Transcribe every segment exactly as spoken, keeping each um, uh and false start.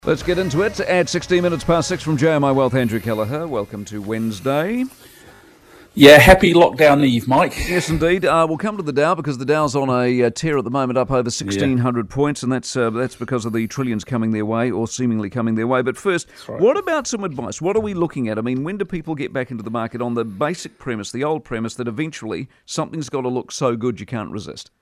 Let's get into it. At sixteen minutes past six from J M I Wealth, Andrew Kelleher. Welcome to Wednesday. Yeah, happy lockdown eve, Mike. Yes, indeed. Uh, we'll come to the Dow because the Dow's on a uh, tear at the moment, up over sixteen hundred yeah. points, and that's uh, that's because of the trillions coming their way, or seemingly coming their way. But first, right. What about some advice? What are we looking at? I mean, when do people get back into the market on the basic premise, the old premise, that eventually something's got to look so good you can't resist?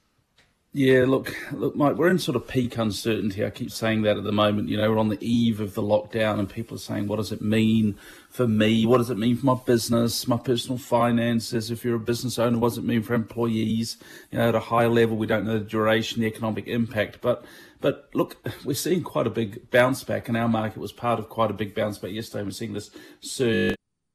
Yeah, look, look, Mike, we're in sort of peak uncertainty. I keep saying that at the moment. You know, we're on the eve of the lockdown and people are saying, what does it mean for me? What does it mean for my business, my personal finances? If you're a business owner, what does it mean for employees? You know, at a high level, we don't know the duration, the economic impact. But, but look, we're seeing quite a big bounce back, and our market was part of quite a big bounce back yesterday. We're seeing this surge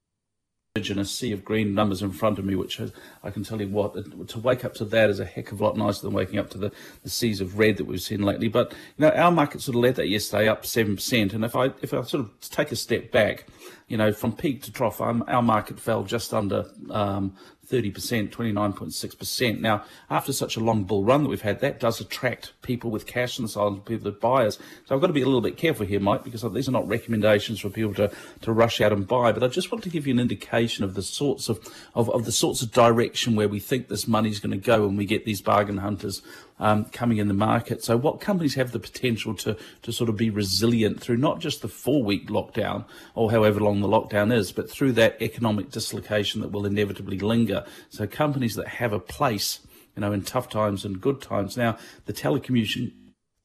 and a sea of green numbers in front of me, which is, I can tell you what, to wake up to that is a heck of a lot nicer than waking up to the, the seas of red that we've seen lately. But, you know, our market sort of led that yesterday up seven percent. And if I if I sort of take a step back, you know, from peak to trough, um, our market fell just under um, thirty percent, twenty-nine point six percent. Now, after such a long bull run that we've had, that does attract people with cash on the side, people that buyers. So I've got to be a little bit careful here, Mike, because these are not recommendations for people to, to rush out and buy. But I just want to give you an indication of the sorts of, of, of the sorts of direction where we think this money's going to go when we get these bargain hunters um, coming in the market. So what companies have the potential to, to sort of be resilient through not just the four-week lockdown or however long the lockdown is, but through that economic dislocation that will inevitably linger. So companies that have a place, you know, in tough times and good times. Now, the telecommunication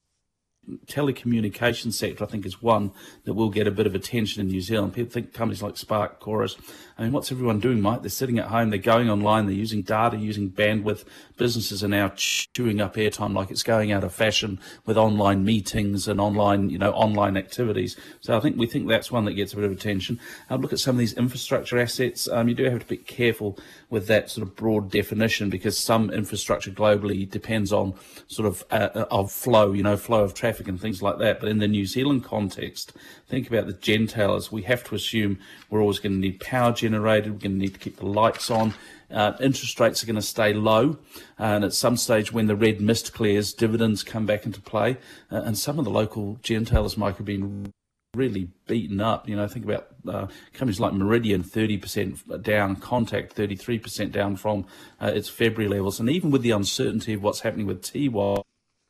telecommunication sector, I think, is one that will get a bit of attention in New Zealand. People think companies like Spark, Chorus. I mean, what's everyone doing, Mike? They're sitting at home, they're going online, they're using data, using bandwidth. Businesses are now chewing up airtime like it's going out of fashion with online meetings and online, you know, online activities. So I think we think that's one that gets a bit of attention. Uh, look at some of these infrastructure assets. Um, you do have to be careful with that sort of broad definition, because some infrastructure globally depends on sort of uh, of flow, you know, flow of traffic and things like that. But in the New Zealand context, think about the gentailers. We have to assume we're always going to need power generated. We're going to need to keep the lights on. Uh, interest rates are going to stay low. Uh, and at some stage when the red mist clears, dividends come back into play. Uh, and some of the local gentailers, Mike, have been really beaten up. You know, think about uh, companies like Meridian, thirty percent down, Contact, thirty-three percent down from uh, its February levels. And even with the uncertainty of what's happening with T Y,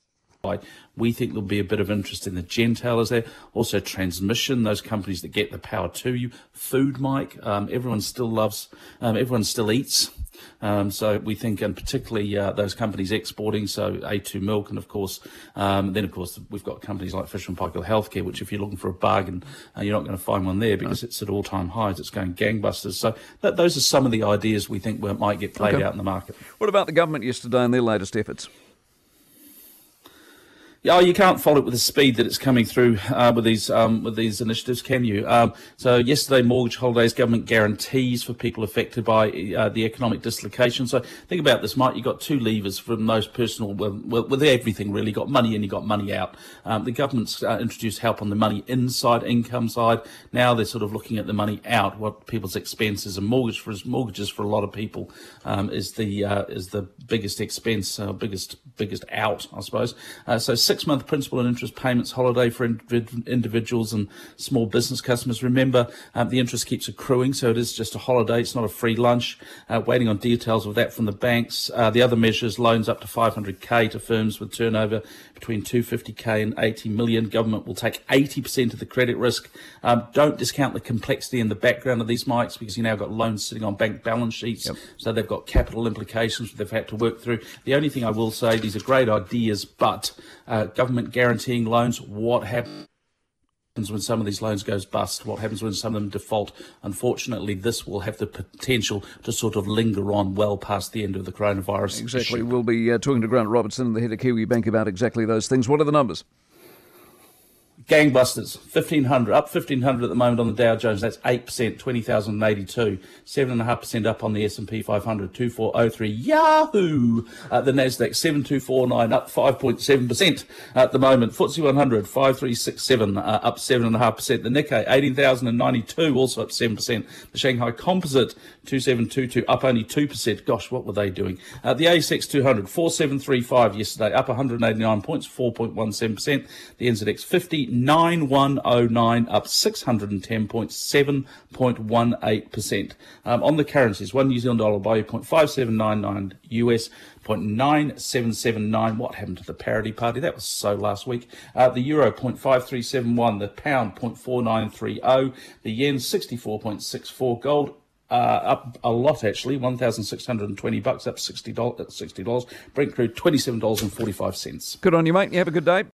we think there'll be a bit of interest in the gentailers there. Also transmission, those companies that get the power to you. Food, Mike, um, everyone still loves, um, everyone still eats. Um, so we think, and particularly uh, those companies exporting, so A two Milk, and of course, um, then of course we've got companies like Fisher and Paykel Healthcare, which if you're looking for a bargain, uh, you're not going to find one there because no. it's at all-time highs. It's going gangbusters. So that, those are some of the ideas we think might get played okay. out in the market. What about the government yesterday and their latest efforts? Oh, you can't follow it with the speed that it's coming through uh, with these um, with these initiatives, can you? Um, so yesterday, mortgage holidays, government guarantees for people affected by uh, the economic dislocation. So think about this, Mike. You've got two levers from those personal, well, with everything really. You've got money in, you've got money out. Um, the government's uh, introduced help on the money inside, income side. Now they're sort of looking at the money out, what people's expenses, and mortgage for mortgages for a lot of people um, is the uh, is the biggest expense, uh, biggest biggest out, I suppose. Uh, so six-month principal and interest payments holiday for indiv- individuals and small business customers. Remember, um, the interest keeps accruing, so it is just a holiday. It's not a free lunch. Uh, waiting on details of that from the banks. Uh, the other measures, loans up to five hundred K to firms with turnover between two hundred fifty K and eighty million. Government will take eighty percent of the credit risk. Um, don't discount the complexity in the background of these mics, because you now got loans sitting on bank balance sheets, yep. so they've got capital implications they've had to work through. The only thing I will say, these are great ideas, but uh, government guaranteeing loans, what happens when some of these loans goes bust? What happens when some of them default? Unfortunately, this will have the potential to sort of linger on well past the end of the coronavirus. Exactly. We'll be uh, talking to Grant Robertson, the head of Kiwi Bank, about exactly those things. What are the numbers? Gangbusters, fifteen hundred, up fifteen hundred at the moment on the Dow Jones. That's eight percent, twenty thousand eighty-two. seven point five percent up on the S and P five hundred, two four oh three. Yahoo! Uh, the Nasdaq, seven two four nine, up five point seven percent at the moment. F T S E one hundred, five three six seven, uh, up seven point five percent. The Nikkei, eighteen thousand ninety-two, also up seven percent. The Shanghai Composite, two seven two two, up only two percent. Gosh, what were they doing? Uh, the A S X two hundred, four seven three five yesterday, up one hundred eighty-nine points, four point one seven percent. The N Z X fifty, nine one oh nine, up six hundred ten points, seven point one eight percent. Um, on the currencies, one New Zealand dollar buy zero point five seven nine nine U S, zero point nine seven seven nine. What happened to the parity party? That was so last week. Uh, the euro, zero point five three seven one. The pound, zero point four nine three oh. The yen, sixty-four point six four. Gold, uh, up a lot actually, one thousand six hundred twenty bucks, up sixty dollars. sixty dollars. Brent crude, twenty-seven dollars and forty-five cents. Good on you, mate. You have a good day.